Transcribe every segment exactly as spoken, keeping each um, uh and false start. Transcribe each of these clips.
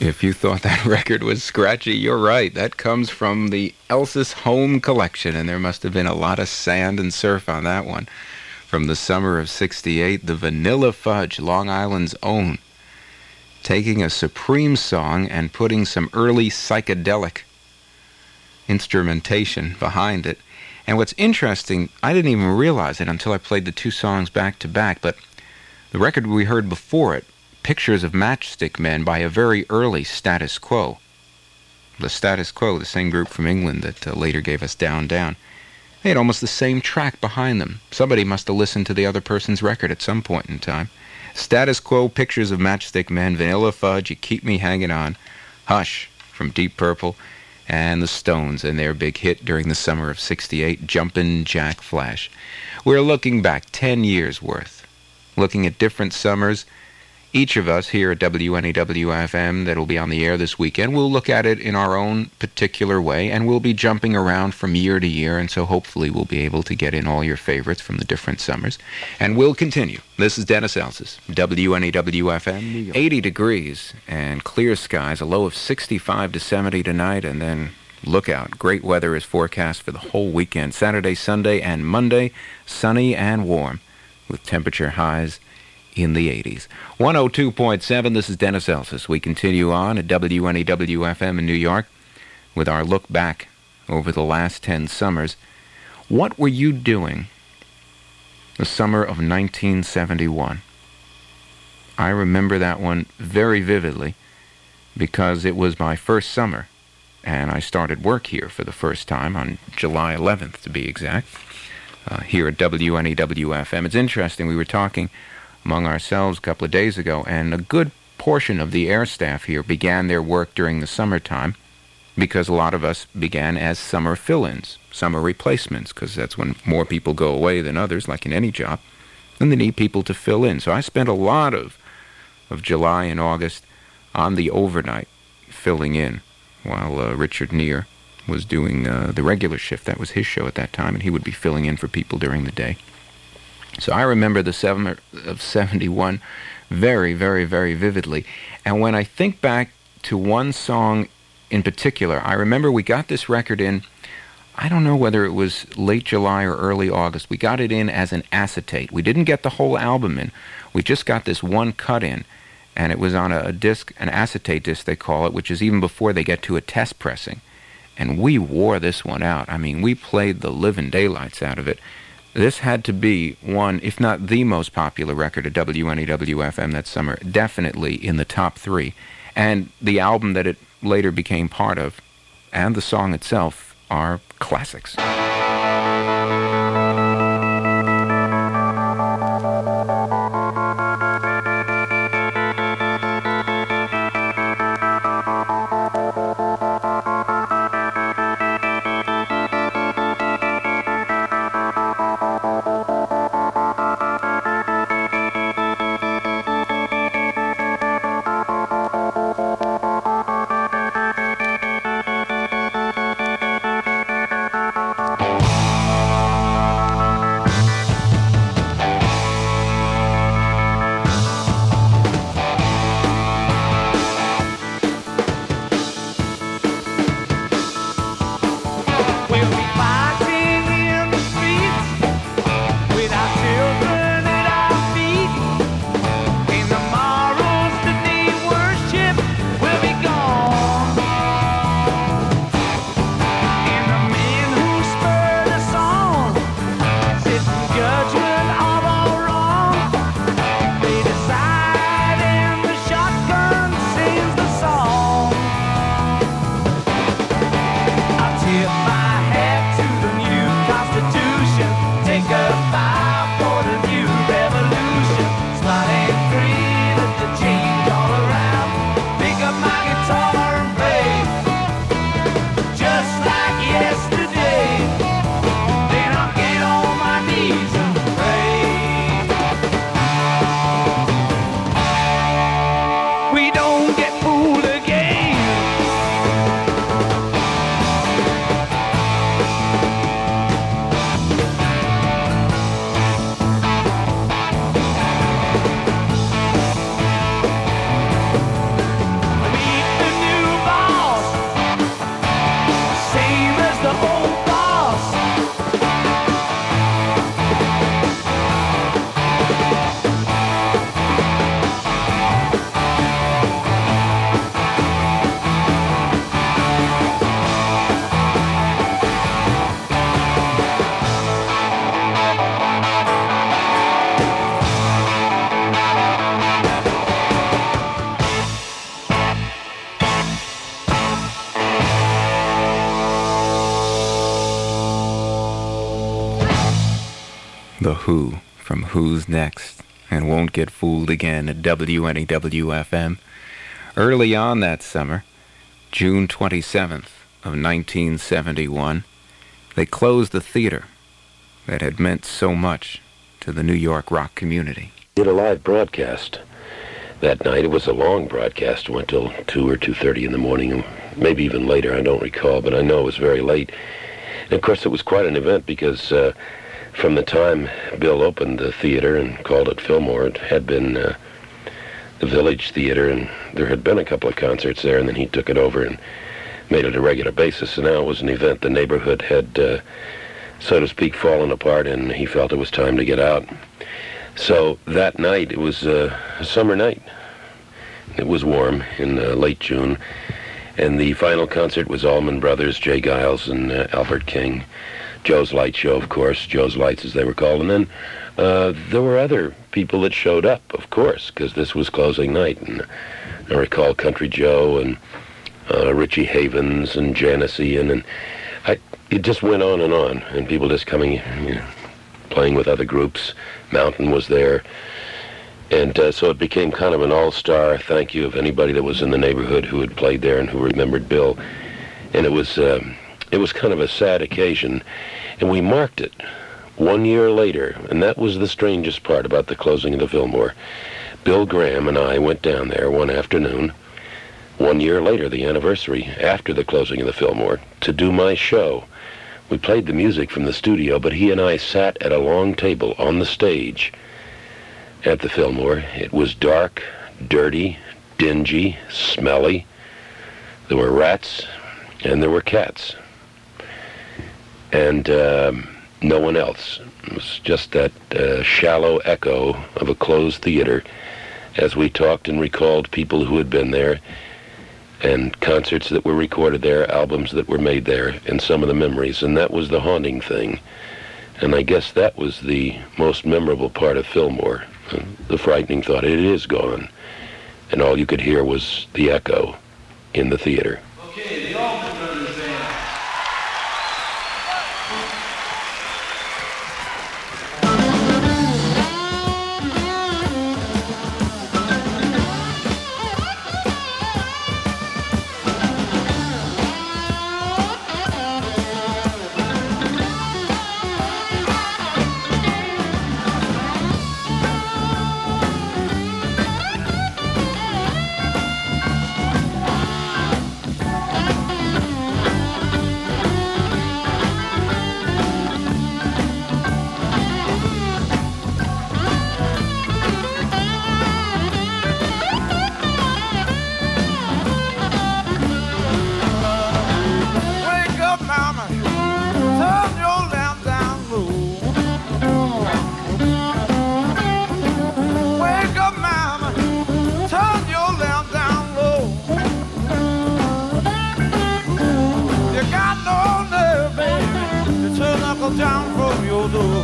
If you thought that record was scratchy, you're right. That comes from the Elsa's Home Collection, and there must have been a lot of sand and surf on that one. From the summer of sixty-eight, the Vanilla Fudge, Long Island's own, taking a Supreme song and putting some early psychedelic instrumentation behind it. And what's interesting, I didn't even realize it until I played the two songs back to back, but the record we heard before it, Pictures of Matchstick Men, by a very early Status Quo. The Status Quo, the same group from England that uh, later gave us Down Down, they had almost the same track behind them. Somebody must have listened to the other person's record at some point in time. Status Quo, Pictures of Matchstick Men, Vanilla Fudge, You Keep Me Hanging On, Hush from Deep Purple, and the Stones and their big hit during the summer of sixty-eight, Jumpin' Jack Flash. We're looking back ten years worth, looking at different summers. Each of us here at W N E W F M that will be on the air this weekend, we'll look at it in our own particular way, and we'll be jumping around from year to year, and so hopefully we'll be able to get in all your favorites from the different summers. And we'll continue. This is Dennis Elsas, W N E W F M, New York. eighty degrees and clear skies, a low of sixty-five to seventy tonight, and then look out. Great weather is forecast for the whole weekend. Saturday, Sunday, and Monday, sunny and warm, with temperature highs in the eighties. one oh two point seven, this is Dennis Elsas. We continue on at W N E W F M in New York with our look back over the last ten summers. What were you doing the summer of nineteen seventy-one? I remember that one very vividly because it was my first summer, and I started work here for the first time on July eleventh, to be exact, uh, here at W N E W F M. It's interesting, we were talking among ourselves a couple of days ago, and a good portion of the air staff here began their work during the summertime because a lot of us began as summer fill-ins, summer replacements, because that's when more people go away than others, like in any job, and they need people to fill in. So I spent a lot of, of July and August on the overnight filling in while uh, Richard Neer was doing uh, the regular shift. That was his show at that time, and he would be filling in for people during the day. So I remember the summer of seventy-one very, very, very vividly. And when I think back to one song in particular, I remember we got this record in, I don't know whether it was late July or early August. We got it in as an acetate. We didn't get the whole album in. We just got this one cut in, and it was on a, a disc, an acetate disc they call it, which is even before they get to a test pressing. And we wore this one out. I mean, we played the living daylights out of it. This had to be one, if not the most popular record at W N E W F M that summer, definitely in the top three. And the album that it later became part of, and the song itself, are classics. The Who from Who's Next and Won't Get Fooled Again at W N E W F M. Early on that summer, June twenty-seventh of nineteen seventy-one, they closed the theater that had meant so much to the New York rock community. Did a live broadcast that night. It was a long broadcast. It went till two or two thirty in the morning, maybe even later. I don't recall, but I know it was very late. And of course, it was quite an event because uh, from the time Bill opened the theater and called it Fillmore, it had been uh, the Village Theater, and there had been a couple of concerts there, and then he took it over and made it a regular basis. And now it was an event. The neighborhood had, uh, so to speak, fallen apart, and he felt it was time to get out. So that night, it was uh, a summer night. It was warm in uh, late June, and the final concert was Allman Brothers, Jay Giles, and uh, Albert King. Joe's Light Show, of course, Joe's Lights as they were called. And then uh, there were other people that showed up, of course, because this was closing night. And I recall Country Joe and uh, Richie Havens and Janice Ian, and I, it just went on and on, and people just coming, you know, playing with other groups. Mountain was there. And uh, so it became kind of an all-star thank you of anybody that was in the neighborhood who had played there and who remembered Bill. And it was... Um, It was kind of a sad occasion, and we marked it one year later, and that was the strangest part about the closing of the Fillmore. Bill Graham and I went down there one afternoon, one year later, the anniversary, after the closing of the Fillmore, to do my show. We played the music from the studio, but he and I sat at a long table on the stage at the Fillmore. It was dark, dirty, dingy, smelly. There were rats, and there were cats. And um, no one else. It was just that uh, shallow echo of a closed theater as we talked and recalled people who had been there, and concerts that were recorded there, albums that were made there, and some of the memories. And that was the haunting thing. And I guess that was the most memorable part of Fillmore, uh, the frightening thought, it is gone. And all you could hear was the echo in the theater. Okay, the Allman Brothers Band. Down from your door.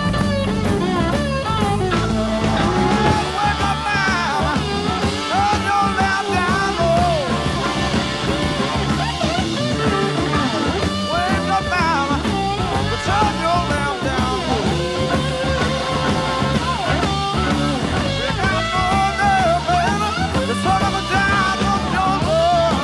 Wake up now, turn your lamp down low. Wake up now, turn your lamp down low. You got no nerve, baby, to turn them down from your door.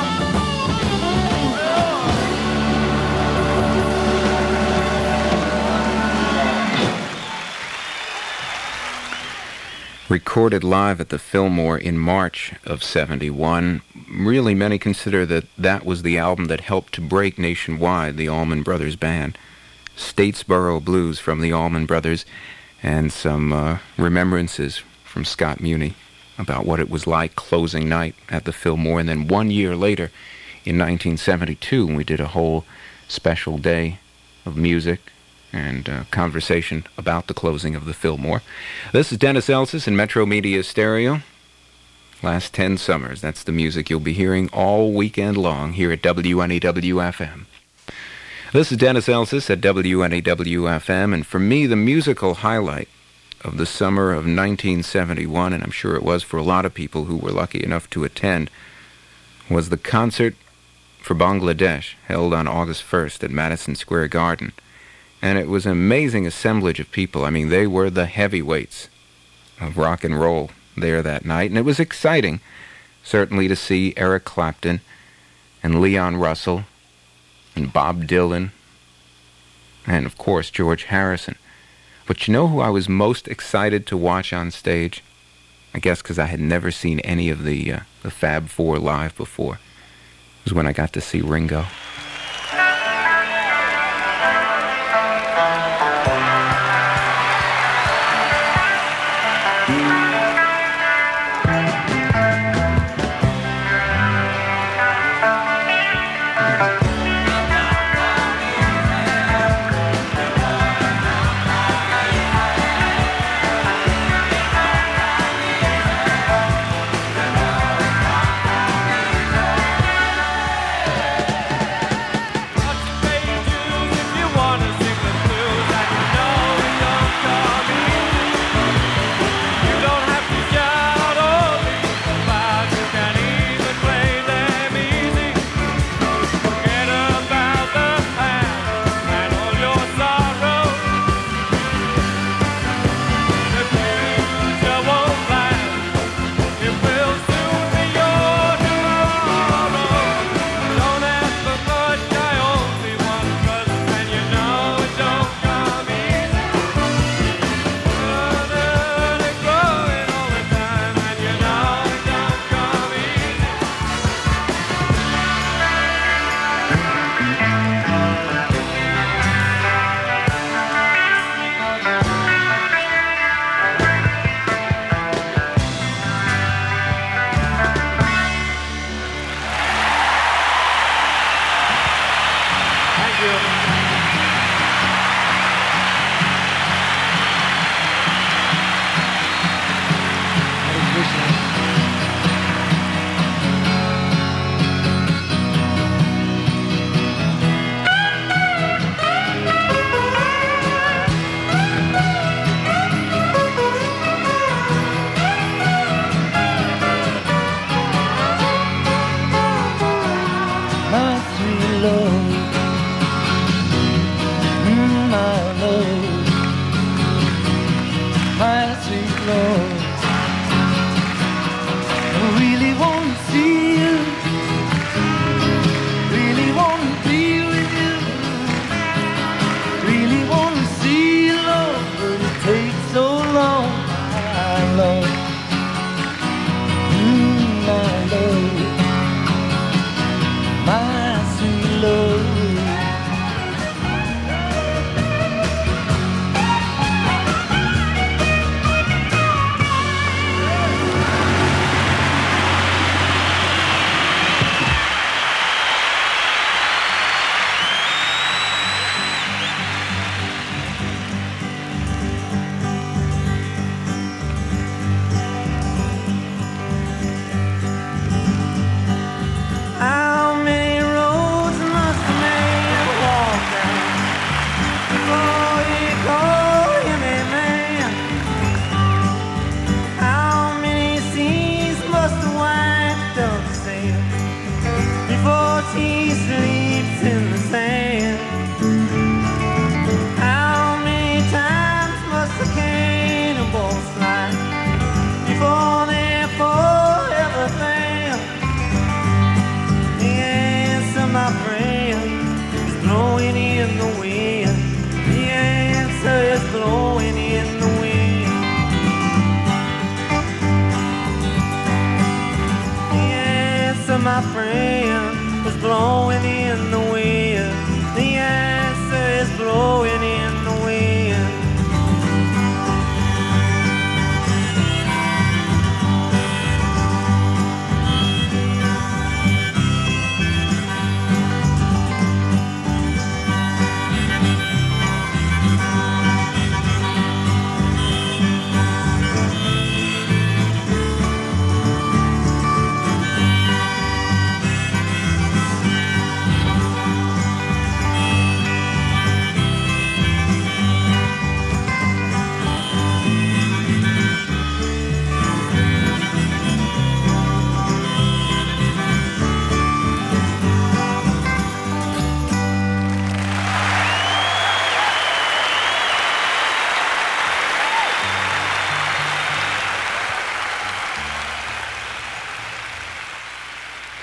Recorded live at the Fillmore in March of seventy-one. Really, many consider that that was the album that helped to break nationwide the Allman Brothers Band. Statesboro Blues from the Allman Brothers, and some uh, remembrances from Scott Muni about what it was like closing night at the Fillmore. And then one year later, in nineteen seventy-two, we did a whole special day of music and uh, conversation about the closing of the Fillmore. This is Dennis Elsis in Metro Media Stereo. Last ten summers, that's the music you'll be hearing all weekend long here at W N E W F M. This is Dennis Elsis at W N E W F M, and for me, the musical highlight of the summer of nineteen seventy-one, and I'm sure it was for a lot of people who were lucky enough to attend, was the concert for Bangladesh held on August first at Madison Square Garden. And it was an amazing assemblage of people. I mean, they were the heavyweights of rock and roll there that night. And it was exciting, certainly, to see Eric Clapton and Leon Russell and Bob Dylan and, of course, George Harrison. But you know who I was most excited to watch on stage? I guess because I had never seen any of the, uh, the Fab Four live before. It was when I got to see Ringo.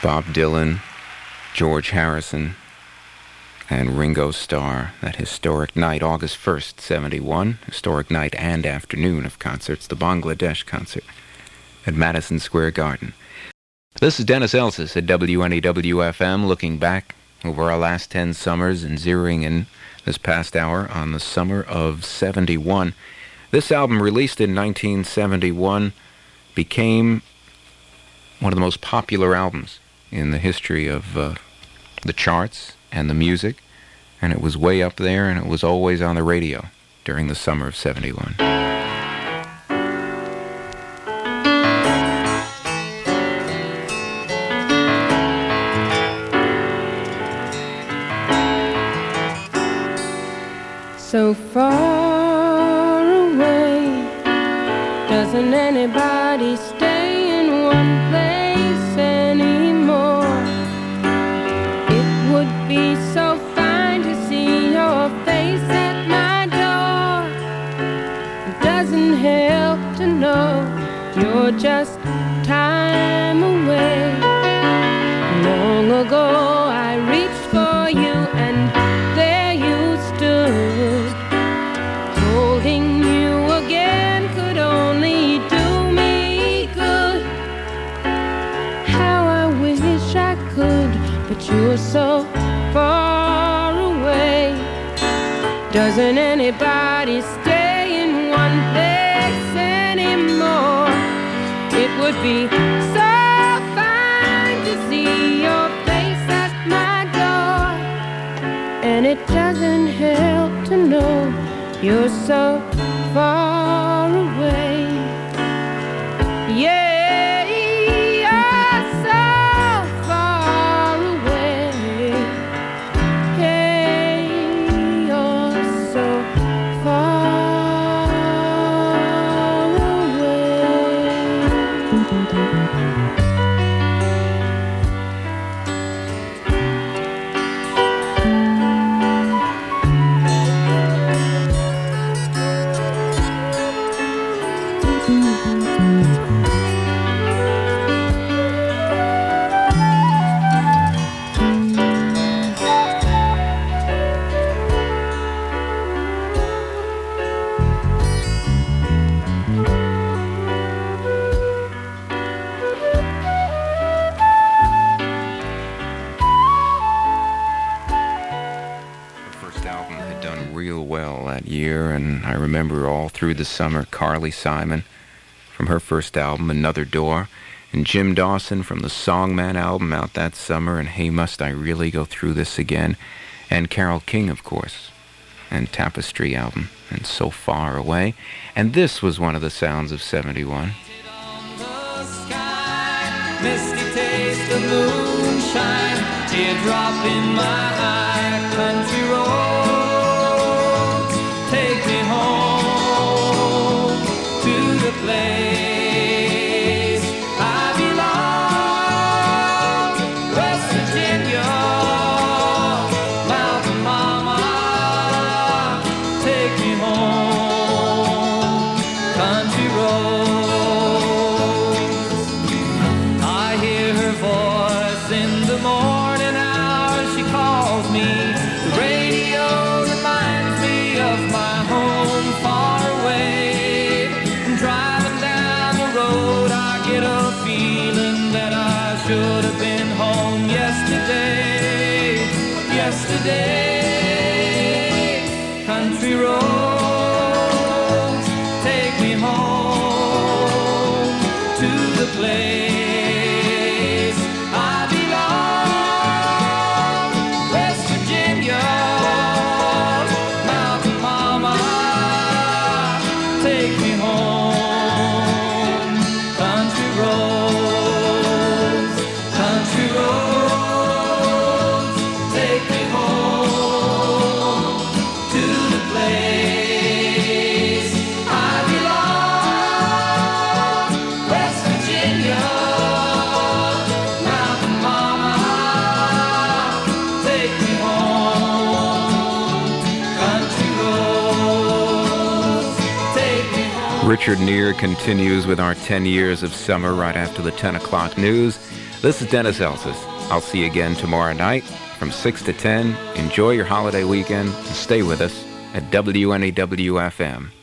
Bob Dylan, George Harrison, and Ringo Starr. That historic night, August first, seventy-one, historic night and afternoon of concerts, the Bangladesh concert at Madison Square Garden. This is Dennis Elsis at W N E W F M, looking back over our last ten summers and zeroing in this past hour on the summer of seventy-one. This album, released in nineteen seventy-one, became one of the most popular albums in the history of uh, the charts and the music, and it was way up there, and it was always on the radio during the summer of seventy-one. So far away, doesn't anybody stay in one place anymore? It would be so fine to see your face at my door. It doesn't help to know you're just time away. Long ago I reached for you and there you stood. Holding you again could only do me good. How I wish I could, but you're so far away. Doesn't anybody stay in one place anymore? It would be so fine to see your face at my door. And it doesn't help to know you're so far away. Yeah, you're so far away. Hey, you're so far away. Year, and I remember all through the summer Carly Simon from her first album, Another Door, and Jim Dawson from the Songman album out that summer, and Hey Must I Really Go Through This Again, and Carole King, of course, and Tapestry album, and So Far Away. And this was one of the sounds of seventy-one. Misty taste of moonshine, teardrop in my eye, country road. Take me home to the place I belong, West Virginia, Mountain Mama. Take me home, country roads. I hear her voice in the morning hours. She calls me. The radio reminds me of my home far away. And driving down the road, I get a feeling that I should have been home yesterday. Yesterday, country roads, take me home to the place I belong, West Virginia. Take me home, country roads, country roads. Take me home to the place I belong, West Virginia, Mountain Mama. Take me home, country roads. Richard Neer continues with our ten years of summer right after the ten o'clock news. This is Dennis Elsas. I'll see you again tomorrow night from six to ten. Enjoy your holiday weekend and stay with us at W N E W F M.